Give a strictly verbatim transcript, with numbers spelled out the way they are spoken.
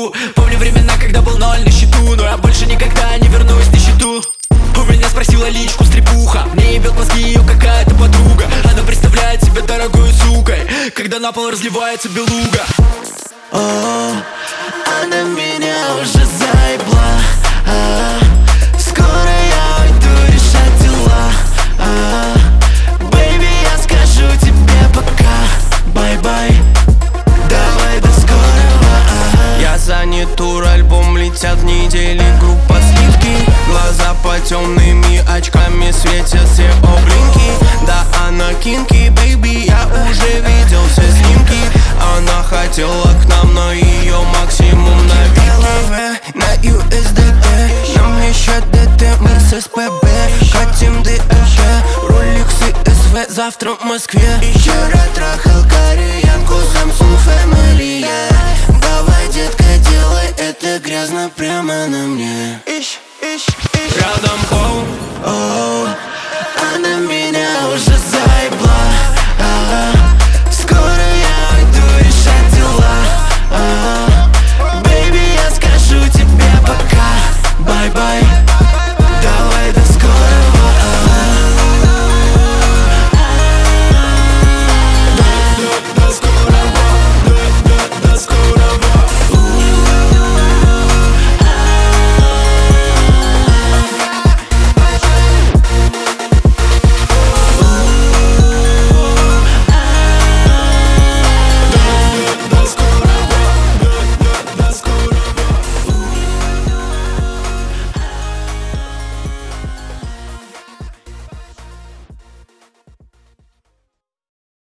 могу. Помню времена, когда был ноль на счету, но я больше никогда не вернусь на счету. У меня спросила личку стрепуха, мне ебет мозги ее какая-то подруга. Она представляет себя дорогой сукой, когда на пол разливается белуга. О, она меня уже заебла. а, Скоро я уйду решать дела. а, Baby, я скажу тебе пока, бай-бай, давай до скорого. а. Я занят, тур, альбом, летят недели, группа сливки. Глаза по темными очками светят все облинки. Да, она кинки, бэйби, я уже видел все снимки. Она хотела к нам, но ее максимум на вики. На ю эс ди ти, нам еще ди ти, мы с эс пэ бэ. Хотим ди эш, Rolex и эс вэ, завтра в Москве. Вчера трахал кореянку, Samsung Family, yeah. Давай, детка, делай это грязно прямо на мне. Ищ.